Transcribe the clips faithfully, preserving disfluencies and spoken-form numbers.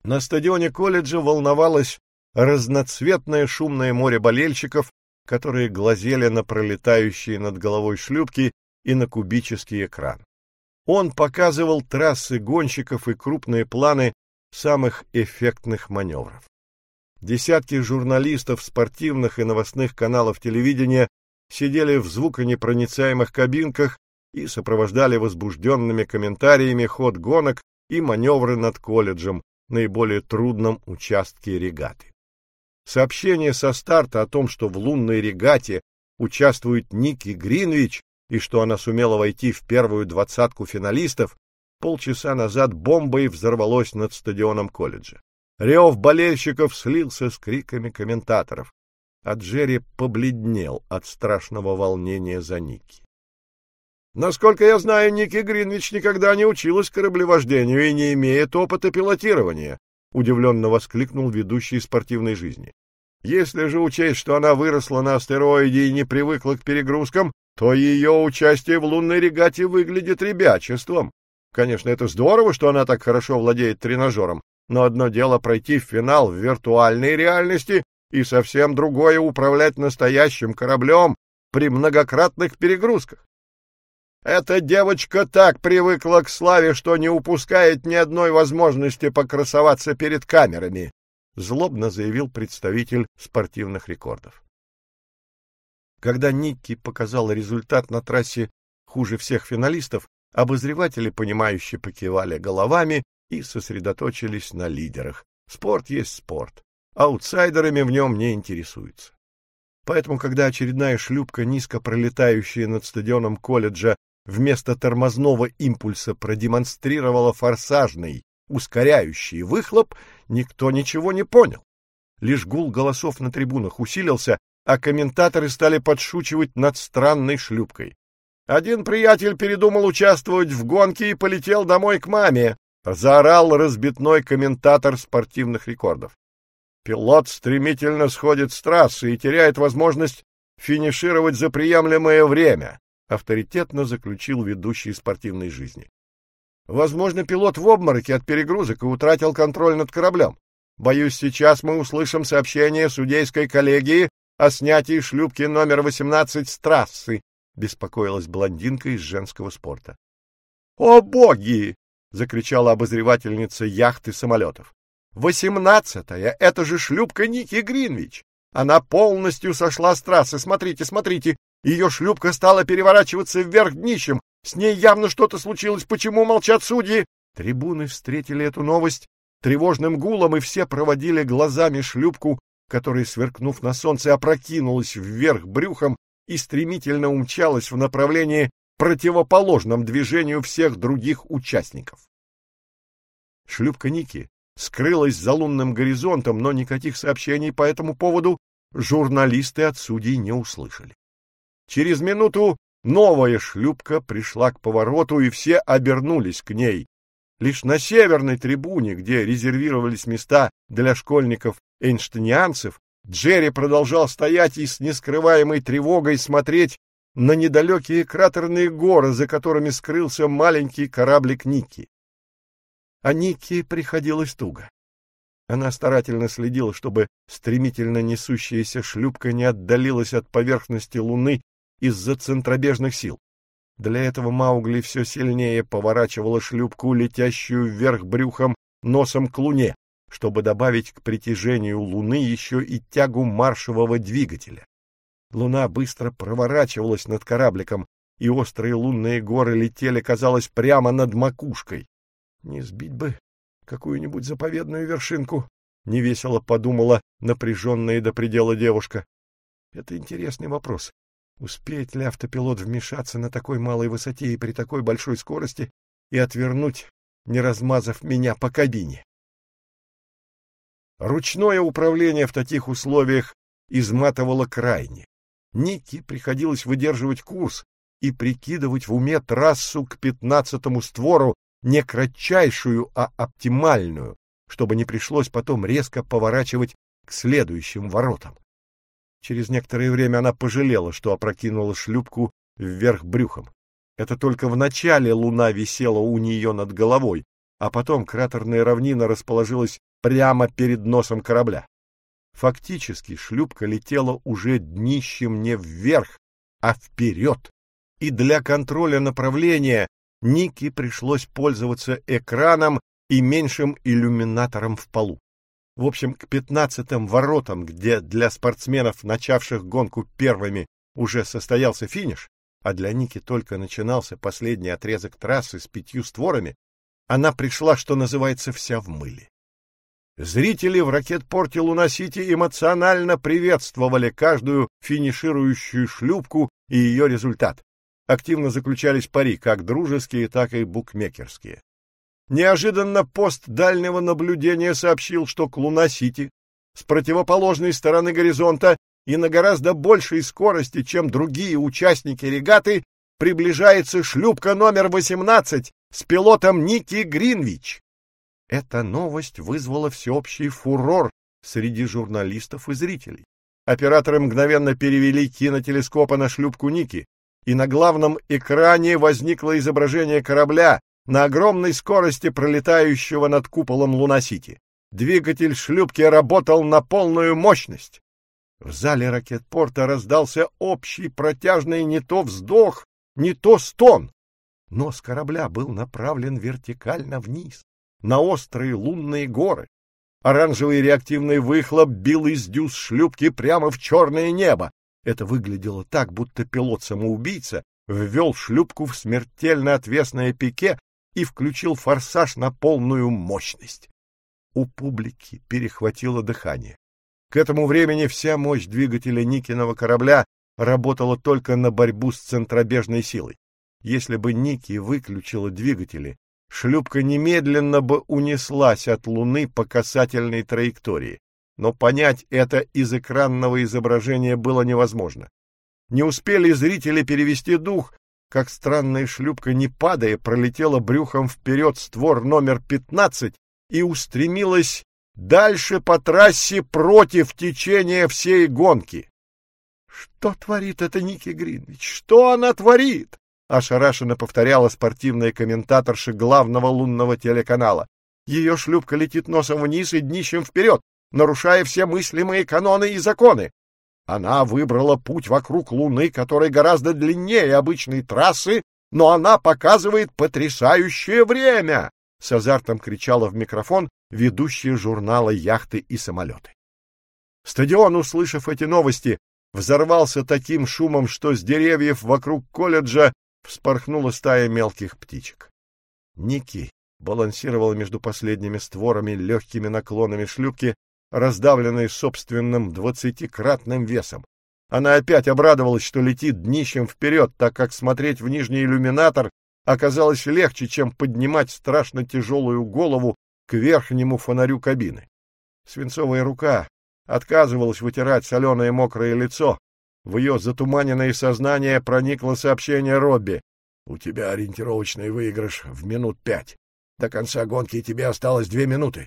На стадионе колледжа волновалось разноцветное шумное море болельщиков, которые глазели на пролетающие над головой шлюпки и на кубический экран. Он показывал трассы гонщиков и крупные планы самых эффектных маневров. Десятки журналистов спортивных и новостных каналов телевидения сидели в звуконепроницаемых кабинках и сопровождали возбужденными комментариями ход гонок и маневры над колледжем, наиболее трудном участке регаты. Сообщение со старта о том, что в лунной регате участвует Ники Гринвич и что она сумела войти в первую двадцатку финалистов, полчаса назад бомбой взорвалось над стадионом колледжа. Рев болельщиков слился с криками комментаторов, а Джерри побледнел от страшного волнения за Ники. Насколько я знаю, Ники Гринвич никогда не училась кораблевождению и не имеет опыта пилотирования, удивленно воскликнул ведущий спортивной жизни. Если же учесть, что она выросла на астероиде и не привыкла к перегрузкам, то ее участие в лунной регате выглядит ребячеством. Конечно, это здорово, что она так хорошо владеет тренажером, но одно дело пройти в финал в виртуальной реальности и совсем другое управлять настоящим кораблем при многократных перегрузках. Эта девочка так привыкла к славе, что не упускает ни одной возможности покрасоваться перед камерами, злобно заявил представитель спортивных рекордов. Когда Никки показала результат на трассе хуже всех финалистов, обозреватели, понимающе покивали головами и сосредоточились на лидерах. Спорт есть спорт, аутсайдерами в нем не интересуются. Поэтому, когда очередная шлюпка, низко пролетающая над стадионом колледжа, вместо тормозного импульса продемонстрировала форсажный, ускоряющий выхлоп, никто ничего не понял. Лишь гул голосов на трибунах усилился, а комментаторы стали подшучивать над странной шлюпкой. Один приятель передумал участвовать в гонке и полетел домой к маме, заорал разбитной комментатор спортивных рекордов. Пилот стремительно сходит с трассы и теряет возможность финишировать за приемлемое время, авторитетно заключил ведущий спортивной жизни. Возможно, пилот в обмороке от перегрузок и утратил контроль над кораблем. Боюсь, сейчас мы услышим сообщение судейской коллегии о снятии шлюпки номер восемнадцать с трассы, беспокоилась блондинка из женского спорта. О боги! Закричала обозревательница яхт и самолетов. Восемнадцатая — это же шлюпка Ники Гринвич. Она полностью сошла с трассы. Смотрите, смотрите. Ее шлюпка стала переворачиваться вверх днищем. С ней явно что-то случилось. Почему молчат судьи? Трибуны встретили эту новость тревожным гулом, и все проводили глазами шлюпку, которая, сверкнув на солнце, опрокинулась вверх брюхом и стремительно умчалась в направлении, противоположном движению всех других участников. Шлюпка Ники скрылась за лунным горизонтом, но никаких сообщений по этому поводу журналисты от судей не услышали. Через минуту новая шлюпка пришла к повороту, и все обернулись к ней. Лишь на северной трибуне, где резервировались места для школьников-эйнштейнианцев, Джерри продолжал стоять и с нескрываемой тревогой смотреть на недалекие кратерные горы, за которыми скрылся маленький кораблик Ники. А Ники приходилось туго. Она старательно следила, чтобы стремительно несущаяся шлюпка не отдалилась от поверхности Луны из-за центробежных сил. Для этого Маугли все сильнее поворачивала шлюпку, летящую вверх брюхом, носом к Луне, чтобы добавить к притяжению Луны еще и тягу маршевого двигателя. Луна быстро проворачивалась над корабликом, и острые лунные горы летели, казалось, прямо над макушкой. Не сбить бы какую-нибудь заповедную вершинку, — невесело подумала напряженная до предела девушка. Это интересный вопрос. Успеет ли автопилот вмешаться на такой малой высоте и при такой большой скорости и отвернуть, не размазав меня по кабине? Ручное управление в таких условиях изматывало крайне. Никки приходилось выдерживать курс и прикидывать в уме трассу к пятнадцатому створу, не кратчайшую, а оптимальную, чтобы не пришлось потом резко поворачивать к следующим воротам. Через некоторое время она пожалела, что опрокинула шлюпку вверх брюхом. Это только в начале Луна висела у нее над головой, а потом кратерная равнина расположилась прямо перед носом корабля. Фактически шлюпка летела уже днищем не вверх, а вперед, и для контроля направления Нике пришлось пользоваться экраном и меньшим иллюминатором в полу. В общем, к пятнадцатым воротам, где для спортсменов, начавших гонку первыми, уже состоялся финиш, а для Ники только начинался последний отрезок трассы с пятью створами, она пришла, что называется, вся в мыле. Зрители в Ракет-порте Луна-Сити эмоционально приветствовали каждую финиширующую шлюпку и ее результат. Активно заключались пари, как дружеские, так и букмекерские. Неожиданно пост дальнего наблюдения сообщил, что к Луна-Сити с противоположной стороны горизонта и на гораздо большей скорости, чем другие участники регаты, приближается шлюпка номер восемнадцать с пилотом Ники Гринвич. Эта новость вызвала всеобщий фурор среди журналистов и зрителей. Операторы мгновенно перевели кинотелескопы на шлюпку Ники, и на главном экране возникло изображение корабля на огромной скорости, пролетающего над куполом Луна-Сити. Двигатель шлюпки работал на полную мощность. В зале Ракет-порта раздался общий протяжный не то вздох, не то стон. Нос корабля был направлен вертикально вниз, на острые лунные горы. Оранжевый реактивный выхлоп бил из дюз шлюпки прямо в черное небо. Это выглядело так, будто пилот-самоубийца ввел шлюпку в смертельно отвесное пике и включил форсаж на полную мощность. У публики перехватило дыхание. К этому времени вся мощь двигателя Никиного корабля работала только на борьбу с центробежной силой. Если бы Ники выключила двигатели, шлюпка немедленно бы унеслась от Луны по касательной траектории. Но понять это из экранного изображения было невозможно. Не успели зрители перевести дух, как странная шлюпка, не падая, пролетела брюхом вперед створ номер пятнадцать и устремилась дальше по трассе против течения всей гонки. «Что творит эта Ники Гринвич? Что она творит?» — ошарашенно повторяла спортивная комментаторша главного лунного телеканала. «Ее шлюпка летит носом вниз и днищем вперед, нарушая все мыслимые каноны и законы. Она выбрала путь вокруг Луны, который гораздо длиннее обычной трассы, но она показывает потрясающее время!» — с азартом кричала в микрофон ведущая журнала «Яхты и самолеты». Стадион, услышав эти новости, взорвался таким шумом, что с деревьев вокруг колледжа вспорхнула стая мелких птичек. Ники балансировала между последними створами легкими наклонами шлюпки, раздавленной собственным двадцатикратным весом. Она опять обрадовалась, что летит днищем вперед, так как смотреть в нижний иллюминатор оказалось легче, чем поднимать страшно тяжелую голову к верхнему фонарю кабины. Свинцовая рука отказывалась вытирать соленое мокрое лицо. В ее затуманенное сознание проникло сообщение Робби. «У тебя ориентировочный выигрыш в минут пять. До конца гонки тебе осталось две минуты».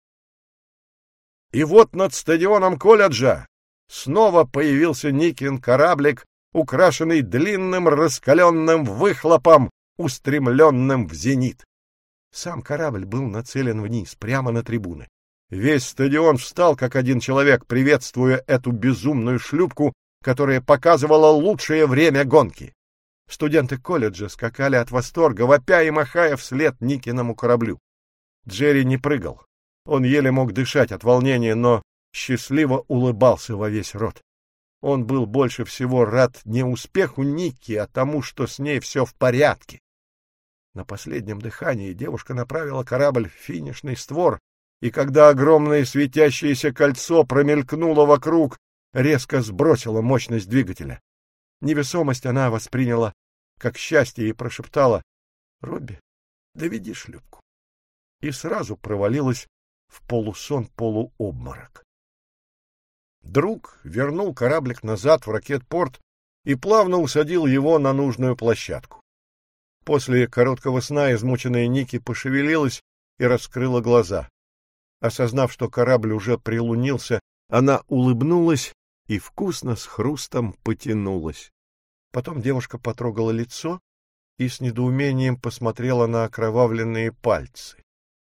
И вот над стадионом колледжа снова появился Никин кораблик, украшенный длинным раскаленным выхлопом, устремленным в зенит. Сам корабль был нацелен вниз, прямо на трибуны. Весь стадион встал как один человек, приветствуя эту безумную шлюпку, которая показывала лучшее время гонки. Студенты колледжа скакали от восторга, вопя и махая вслед Никиному кораблю. Джерри не прыгал. Он еле мог дышать от волнения, но счастливо улыбался во весь рот. Он был больше всего рад не успеху Ники, а тому, что с ней все в порядке. На последнем дыхании девушка направила корабль в финишный створ, и когда огромное светящееся кольцо промелькнуло вокруг, резко сбросила мощность двигателя. Невесомость она восприняла как счастье и прошептала: «Робби, доведи шлюпку». И сразу провалилась в полусон-полуобморок. Друг вернул кораблик назад в Ракет-порт и плавно усадил его на нужную площадку. После короткого сна измученная Ники пошевелилась и раскрыла глаза. Осознав, что корабль уже прилунился, она улыбнулась и вкусно с хрустом потянулась. Потом девушка потрогала лицо и с недоумением посмотрела на окровавленные пальцы.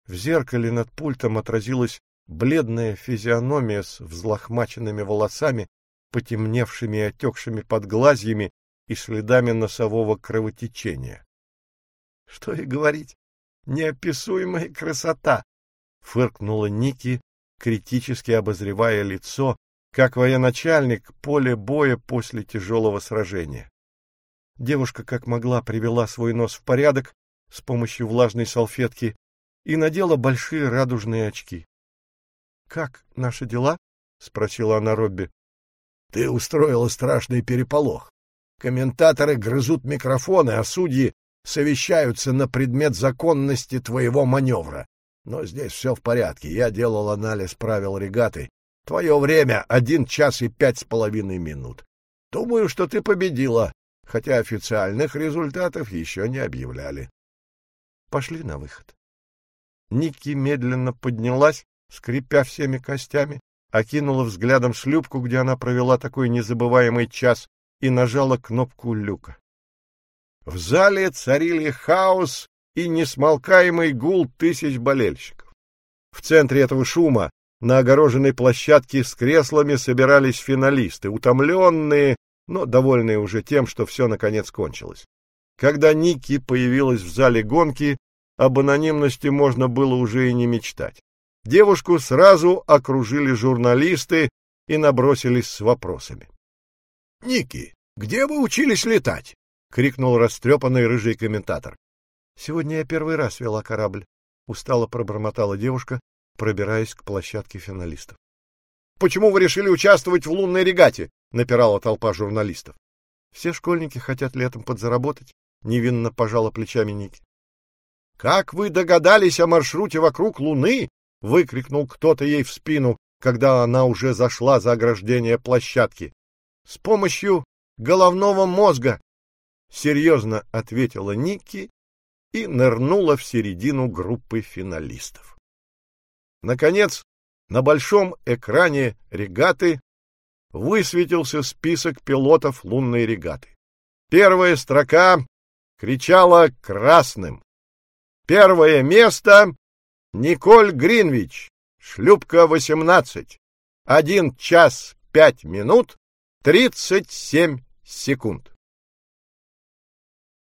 В зеркале над пультом отразилась бледная физиономия с взлохмаченными волосами, потемневшими и отекшими подглазьями и следами носового кровотечения. — Что и говорить, неописуемая красота! — фыркнула Ники, критически обозревая лицо, как военачальник поле боя после тяжелого сражения. Девушка как могла привела свой нос в порядок с помощью влажной салфетки и надела большие радужные очки. — Как наши дела? — спросила она Робби. — Ты устроила страшный переполох. Комментаторы грызут микрофоны, а судьи совещаются на предмет законности твоего маневра. Но здесь все в порядке. Я делал анализ правил регаты. Твое время — один час и пять с половиной минут. Думаю, что ты победила, хотя официальных результатов еще не объявляли. Пошли на выход. Ники медленно поднялась, скрипя всеми костями, окинула взглядом шлюпку, где она провела такой незабываемый час, и нажала кнопку люка. В зале царили хаос и несмолкаемый гул тысяч болельщиков. В центре этого шума на огороженной площадке с креслами собирались финалисты, утомленные, но довольные уже тем, что все наконец кончилось. Когда Ники появилась в зале гонки, об анонимности можно было уже и не мечтать. Девушку сразу окружили журналисты и набросились с вопросами. — Ники, где вы учились летать? — крикнул растрепанный рыжий комментатор. — Сегодня я первый раз вела корабль, — устало пробормотала девушка, пробираясь к площадке финалистов. — Почему вы решили участвовать в лунной регате? — напирала толпа журналистов. — Все школьники хотят летом подзаработать, — невинно пожала плечами Ники. — Как вы догадались о маршруте вокруг Луны? — выкрикнул кто-то ей в спину, когда она уже зашла за ограждение площадки. — С помощью головного мозга, — серьезно ответила Ники и нырнула в середину группы финалистов. Наконец, на большом экране регаты высветился список пилотов лунной регаты. Первая строка кричала красным. Первое место — Николь Гринвич, шлюпка восемнадцать, один час пять минут тридцать семь секунд.